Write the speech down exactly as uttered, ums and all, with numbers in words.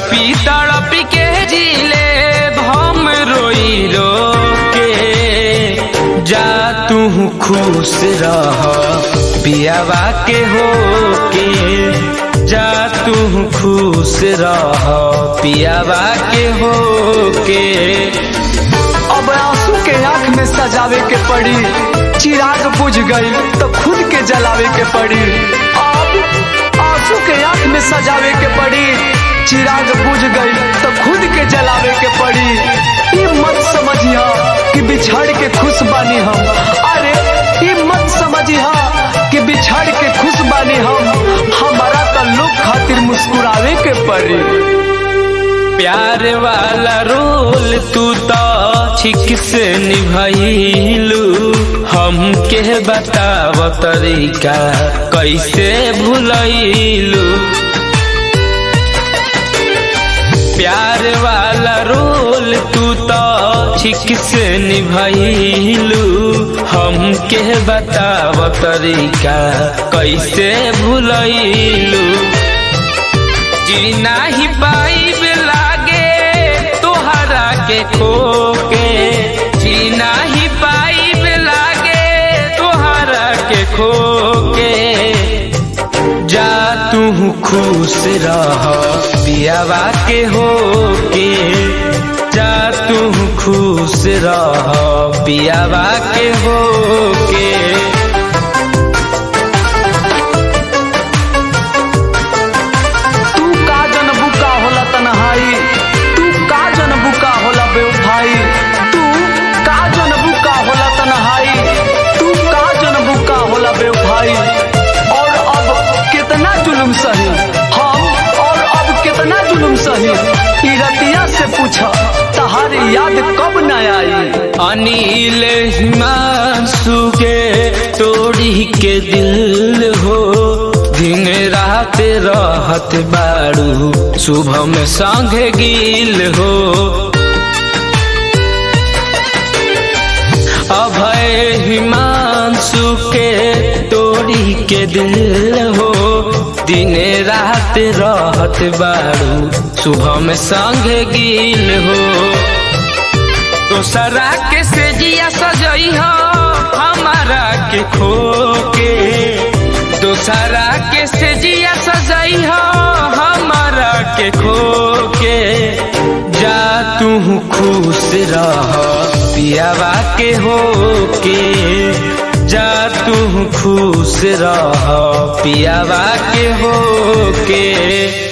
तड़पी तड़पी के जीले हम रोई रो के जा तू खुश रह पियावा के हो के जा तू खुश रह पियावा के हो के। अब आंसू के आँख में सजावे के पड़ी, चिराग बुझ गई तो खुद के जलावे के पड़ी। अब आंसू के आँख में सजावे के पड़ी, चिराग बुझ गई तो खुद के जलावे के पड़ी। ये मत समझिया कि बिछड़ के खुश बानी हम, अरे ये मत समझिया कि बिछड़ के खुश बानी हम, हमारा तो लोग खातिर मुस्कुरावे के पड़ी। प्यार वाला रोल तू तो ठीक से निभाइलू, हमके बताव तरीका कैसे भुलैलू। प्यार वाला रोल तू तो ठीक से निभाइलू, हमके बताव तरीका कैसे भुलैलू। जीना ही पाइब लागे तोहरा के खोके, जीना ही पाइब लागे तोहरा के खोके जा तू खुश रह पियावा के हो के जा तू खुश रह पियावा के हो के। और अब कितना जुल्म सही हम, और अब कितना जुल्म सही ई रतिया से पूछा तहारी याद कब न आई। अनिल हिमांशु के तोड़ी के दिल हो, दिन रात रहत बारू सुबह में संगे गिल हो। अभय हिमांशु के तोड़ी के दिल हो, दिन रात रहत बारू सुबह में संगे गिल हो। दोसरा के से जिया सजई हो हमारा के खो के, दोसरा के से जिया सजई हो हमारा के खो के जा तू खुश रह पियावा के हो के जा तू खुश रह पियावा के हो के।